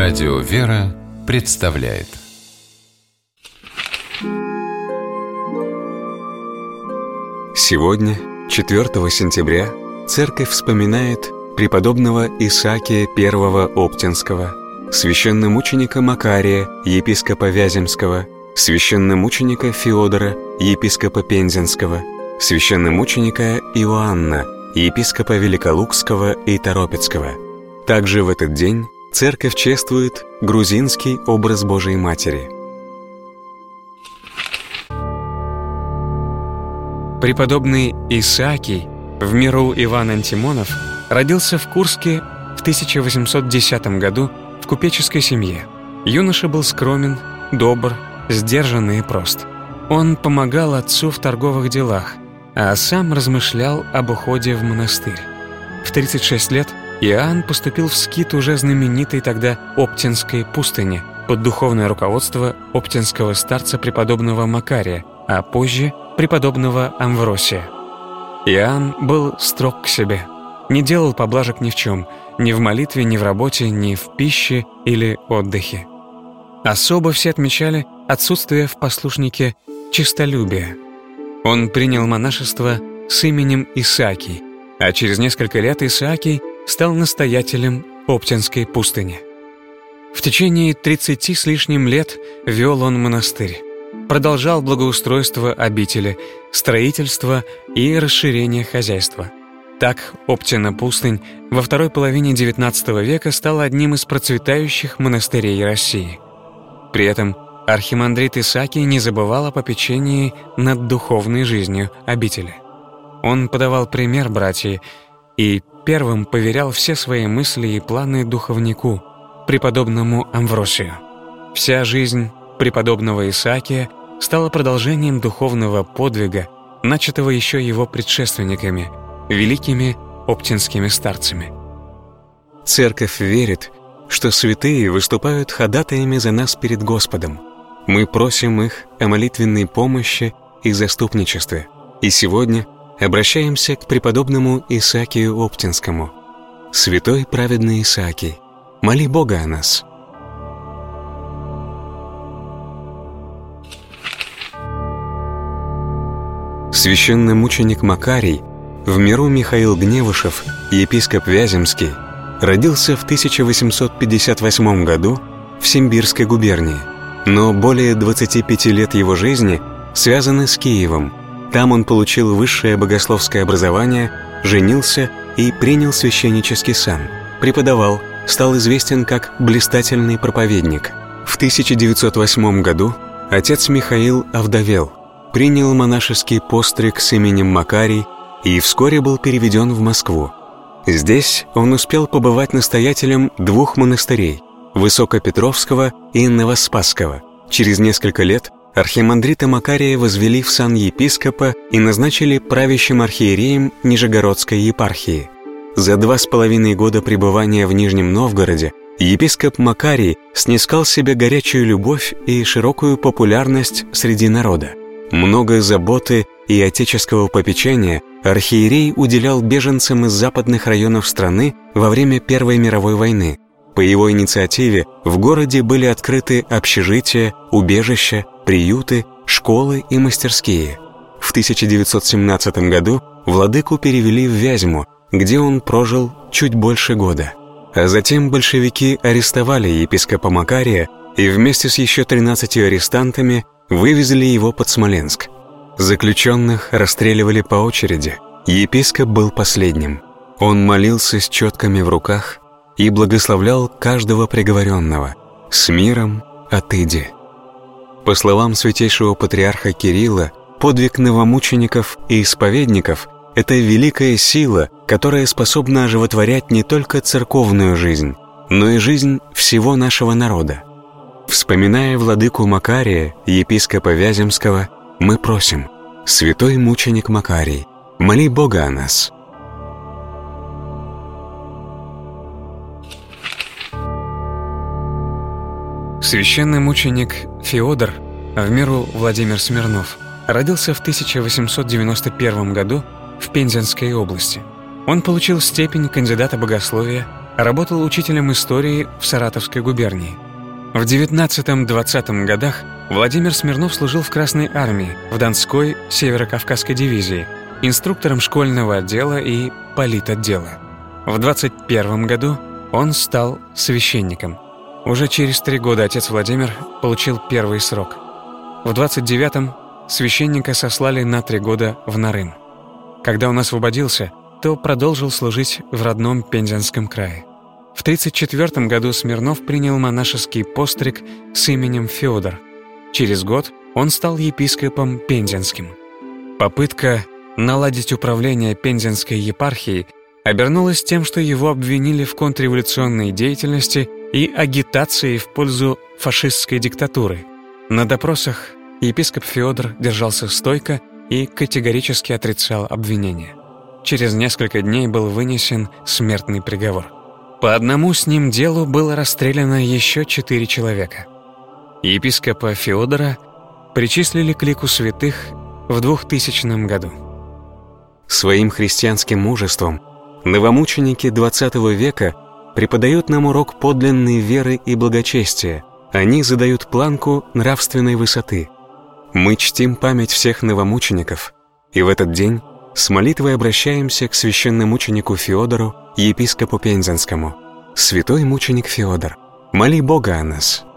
Радио «Вера» представляет. Сегодня, 4 сентября, Церковь вспоминает преподобного Исаакия I Оптинского, священномученика Макария, епископа Вяземского, священномученика Феодора, епископа Пензенского, священномученика Иоанна, епископа Великолукского и Торопецкого. Также в этот день Церковь чествует грузинский образ Божией Матери. Преподобный Исаакий, в миру Иван Антимонов, родился в Курске в 1810 году в купеческой семье. Юноша был скромен, добр, сдержанный и прост. Он помогал отцу в торговых делах, а сам размышлял об уходе в монастырь. В 36 лет Иоанн поступил в скит уже знаменитой тогда Оптинской пустыни под духовное руководство оптинского старца преподобного Макария, а позже преподобного Амвросия. Иоанн был строг к себе, не делал поблажек ни в чем, ни в молитве, ни в работе, ни в пище или отдыхе. Особо все отмечали отсутствие в послушнике честолюбия. Он принял монашество с именем Исаакий, а через несколько лет Исаакий стал настоятелем Оптинской пустыни. В течение 30 с лишним лет вел он монастырь, продолжал благоустройство обители, строительство и расширение хозяйства. Так Оптина пустынь во второй половине XIX века стала одним из процветающих монастырей России. При этом архимандрит Исаакий не забывал о попечении над духовной жизнью обители. Он подавал пример братьям и первым поверял все свои мысли и планы духовнику, преподобному Амвросию. Вся жизнь преподобного Исаакия стала продолжением духовного подвига, начатого еще его предшественниками, великими оптинскими старцами. Церковь верит, что святые выступают ходатаями за нас перед Господом. Мы просим их о молитвенной помощи и заступничестве. И сегодня обращаемся к преподобному Исаакию Оптинскому. Святой праведный Исаакий, моли Бога о нас. Священномученик Макарий, в миру Михаил Гневышев, епископ Вяземский, родился в 1858 году в Симбирской губернии, но более 25 лет его жизни связаны с Киевом. Там он получил высшее богословское образование, женился и принял священнический сан. Преподавал, стал известен как блистательный проповедник. В 1908 году отец Михаил овдовел, принял монашеский постриг с именем Макарий и вскоре был переведен в Москву. Здесь он успел побывать настоятелем 2 монастырей – Высокопетровского и Новоспасского. Через несколько лет архимандрита Макария возвели в сан епископа и назначили правящим архиереем Нижегородской епархии. За 2,5 года пребывания в Нижнем Новгороде епископ Макарий снискал себе горячую любовь и широкую популярность среди народа. Много заботы и отеческого попечения архиерей уделял беженцам из западных районов страны во время Первой мировой войны. По его инициативе в городе были открыты общежития, убежища, приюты, школы и мастерские. В 1917 году владыку перевели в Вязьму, где он прожил чуть больше года. А затем большевики арестовали епископа Макария и вместе с еще 13 арестантами вывезли его под Смоленск. Заключенных расстреливали по очереди. Епископ был последним. Он молился с четками в руках и благословлял каждого приговоренного. «С миром отыди». По словам святейшего патриарха Кирилла, подвиг новомучеников и исповедников – это великая сила, которая способна оживотворять не только церковную жизнь, но и жизнь всего нашего народа. Вспоминая владыку Макария, епископа Вяземского, мы просим: «Святой мученик Макарий, моли Бога о нас». Священный мученик Феодор, в миру Владимир Смирнов, родился в 1891 году в Пензенской области. Он получил степень кандидата богословия, работал учителем истории в Саратовской губернии. В 19-20 годах Владимир Смирнов служил в Красной армии, в Донской Северо-Кавказской дивизии, инструктором школьного отдела и политотдела. В 21 году он стал священником. Уже через 3 года отец Владимир получил первый срок. В 29-м священника сослали на 3 года в Нарым. Когда он освободился, то продолжил служить в родном Пензенском крае. В 1934 году Смирнов принял монашеский постриг с именем Феодор. Через год он стал епископом Пензенским. Попытка наладить управление Пензенской епархией обернулась тем, что его обвинили в контрреволюционной деятельности и агитации в пользу фашистской диктатуры. На допросах епископ Феодор держался стойко и категорически отрицал обвинения. Через несколько дней был вынесен смертный приговор. По одному с ним делу было расстреляно еще 4 человека. Епископа Феодора причислили к лику святых в 2000 году. Своим христианским мужеством новомученики XX века преподают нам урок подлинной веры и благочестия. Они задают планку нравственной высоты. Мы чтим память всех новомучеников, и в этот день с молитвой обращаемся к священномученику Феодору, епископу Пензенскому. Святой мученик Феодор, моли Бога о нас.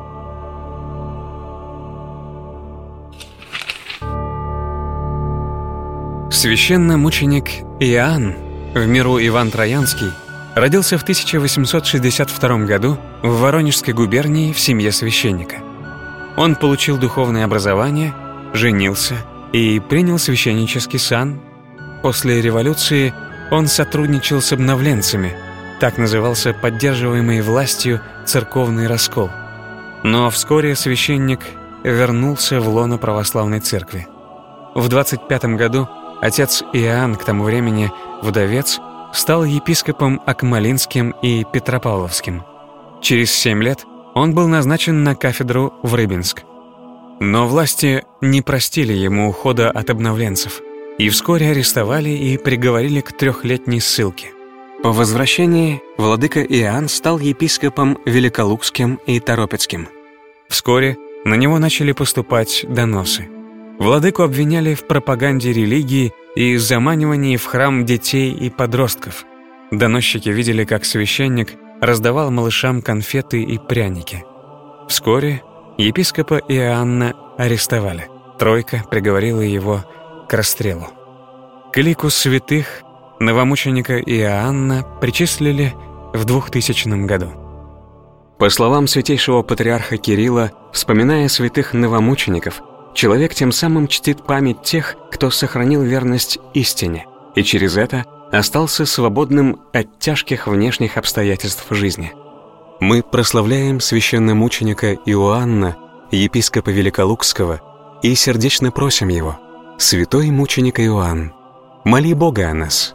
Священномученик Иоанн, в миру Иван Троянский, родился в 1862 году в Воронежской губернии в семье священника. Он получил духовное образование, женился и принял священнический сан. После революции он сотрудничал с обновленцами, так назывался поддерживаемый властью церковный раскол. Но вскоре священник вернулся в лоно православной церкви. В 25 году отец Иоанн, к тому времени вдовец, стал епископом Акмолинским и Петропавловским. Через 7 лет он был назначен на кафедру в Рыбинск. Но власти не простили ему ухода от обновленцев и вскоре арестовали и приговорили к 3-летней ссылке. По возвращении владыка Иоанн стал епископом Великолукским и Торопецким. Вскоре на него начали поступать доносы. Владыку обвиняли в пропаганде религии и заманивании в храм детей и подростков. Доносчики видели, как священник раздавал малышам конфеты и пряники. Вскоре епископа Иоанна арестовали. Тройка приговорила его к расстрелу. К лику святых новомученика Иоанна причислили в 2000 году. По словам святейшего патриарха Кирилла, вспоминая святых новомучеников, человек тем самым чтит память тех, кто сохранил верность истине, и через это остался свободным от тяжких внешних обстоятельств жизни. Мы прославляем священномученика Иоанна, епископа Великолукского, и сердечно просим его: святой мученик Иоанн, моли Бога о нас.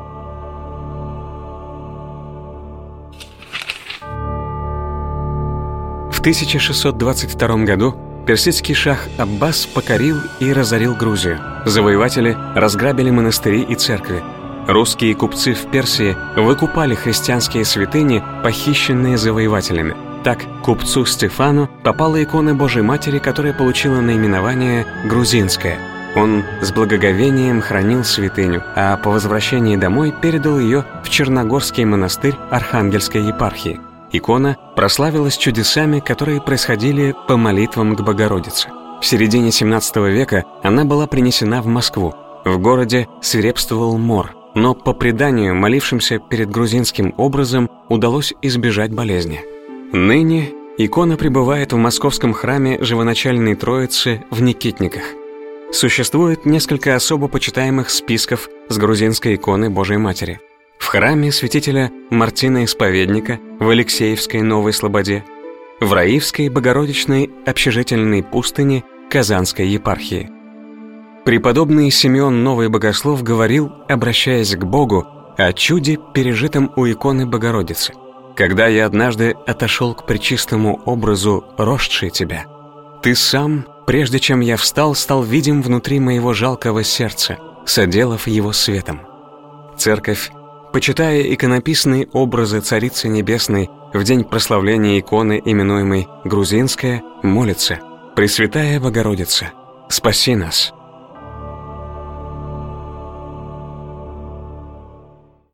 В 1622 году персидский шах Аббас покорил и разорил Грузию. Завоеватели разграбили монастыри и церкви. Русские купцы в Персии выкупали христианские святыни, похищенные завоевателями. Так купцу Стефану попала икона Божией Матери, которая получила наименование «Грузинская». Он с благоговением хранил святыню, а по возвращении домой передал ее в Черногорский монастырь Архангельской епархии. Икона прославилась чудесами, которые происходили по молитвам к Богородице. В середине XVII века она была принесена в Москву. В городе свирепствовал мор, но по преданию молившимся перед грузинским образом удалось избежать болезни. Ныне икона пребывает в московском храме Живоначальной Троицы в Никитниках. Существует несколько особо почитаемых списков с грузинской иконой Божией Матери. В храме святителя Мартина Исповедника в Алексеевской Новой Слободе, в Раивской Богородичной общежительной пустыне Казанской епархии. Преподобный Симеон Новый Богослов говорил, обращаясь к Богу, о чуде, пережитом у иконы Богородицы. «Когда я однажды отошел к пречистому образу, росшей тебя, ты сам, прежде чем я встал, стал видим внутри моего жалкого сердца, соделав его светом». Церковь Почитая иконописные образы Царицы Небесной в день прославления иконы, именуемой Грузинская, молится: «Пресвятая Богородица, спаси нас».